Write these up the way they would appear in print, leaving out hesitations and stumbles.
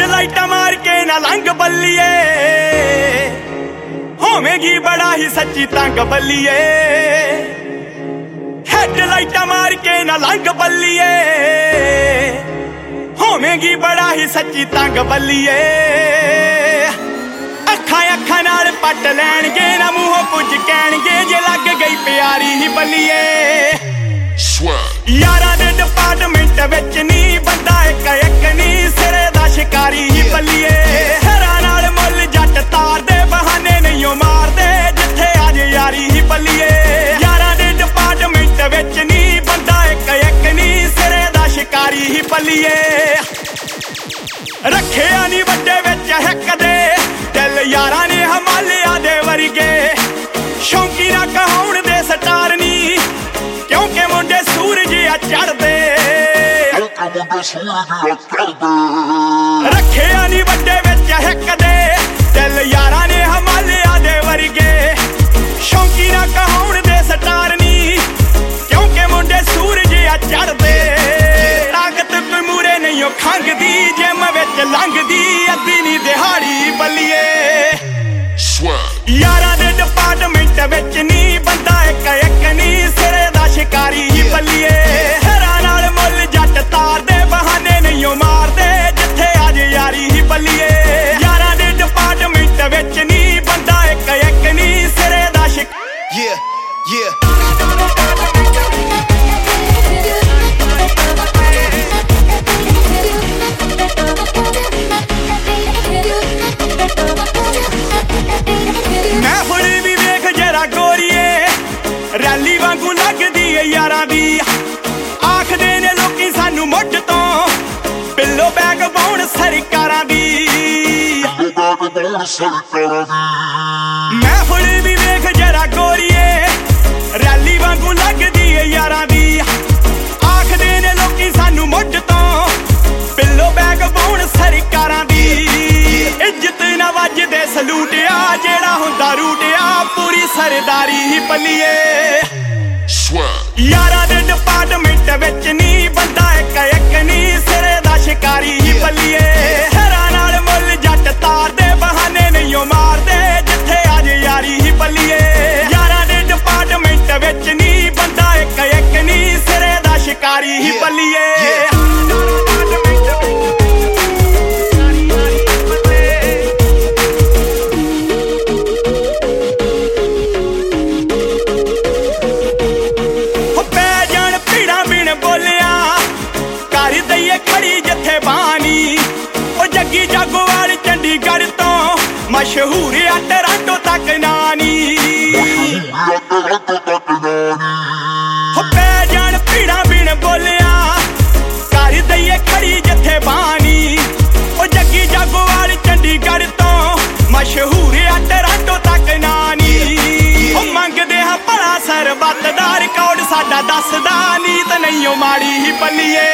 हेडलाइटां मार के ना लंघ बल्लिए, होवेगी बड़ा ही सच्ची तंग बल्लिए। हेडलाइटां मार के ना लंघ बल्लिए, होवेगी बड़ा ही सच्ची तंग बल्लिए। अखां अखां नाल पट लैणगे ना मूहों कुछ कहणगे, जे लग गई प्यारी ही बल्लिए। यारां दे डिपार्टमेंट विच नी बंदा इक इक नी, सिरे दा शिकारी ही बल्लिए। हेरां नाल मुल जट तार दे बहाने नहीं ओ मारदे, जिथे अज यारी ही बल्लिए। यारां दे डिपार्टमेंट विच नी बंदा इक इक नी, सिरे दा शिकारी ही बल्लिए। रखिया नी वड्डे विच हिक दे, दिल यारां ने हिमालया दे वर्गे। शौकी ना कहाउण दे स्टार नी, क्योंकि मुंडे सूरज आ चढ़दे। रखिया नी वड्डे विच हिक दे, दिल यारां ने हिमालया दे वर्गे। शौकी ना कहाउण दे स्टार नी, क्योंकि मुंडे सूरज आ चढ़दे। ताकत कोई मूरे नहीं खंघदी, जिम विच लंघदी अद्धी नी दिहाड़ी बल्लिए। यारां दे डिपार्टमेंट विच नी बंदा इक इक नी, सिरे दा शिकारी ही बल्लिए। हेरां नाल मुल जट तार दे बहाने नहीं ओ मारदे, जिथे अज यारी ही बल्लिए। यारां दे डिपार्टमेंट विच नी बंदा इक इक नी, सिरे दा रैली वांगू लगदी है यारां दी। आखदे ने लोकी सानू मुੱਢ ਤੋਂ पिल्लो बैग पाउण सरकारां दी। मैं हुण भी वेख जरा गोरीए, रैली वांगू लगदी है यारां दी। आखदे ने लोकी सानू मुੱਢ ਤੋਂ पिल्लो बैग पाउण सरकारां दी। इज्जत ना वजदे सलूट आ, जेड़ा हुंदा रूट आ, पूरी सरदारी ही बल्लिए। यारां दे डिपार्टमेंट विच नी बंदा इक इक नी, सिरे दा शिकारी ही बल्लिए। हेरां नाल मुल जट तार दे बहाने नहीं ओ मारदे, जिथे अज यारी ही बल्लिए। यारां दे डिपार्टमेंट विच नी बंदा इक इक नी, सिरे दा शिकारी ही बल्लिए। खड़ी जथे बानी ओ जग्गी जागोवाल चंडीगढ़ तो मशहूर आ टोरंटो तक नानी। पै जान भीड़ा बिन बोलिया, कर दईए खड़ी जथे बानी ओ जग्गी जागोवाल चंडीगढ़ तो मशहूर आ टोरंटो तक नानी। ओ मंगदे हां भला सरबत दा रिकॉर्ड साडा दसदा, नीत नहीं ओ माड़ी ही बल्लिए।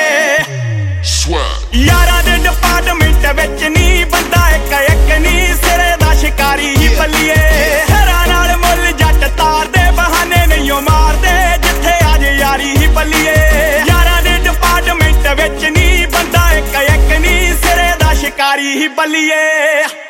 यारां दे डिपार्टमेंट विच नी बंदा इक इक नी, सिरे दा शिकारी ही बल्लिए। हेरां नाल मुल जट तार दे बहाने नहीं ओ मारदे, जिथे अज यारी ही बल्लिए। यारां दे डिपार्टमेंट विच नी बंदा इक इक नी, सिरे दा शिकारी ही बल्लिए।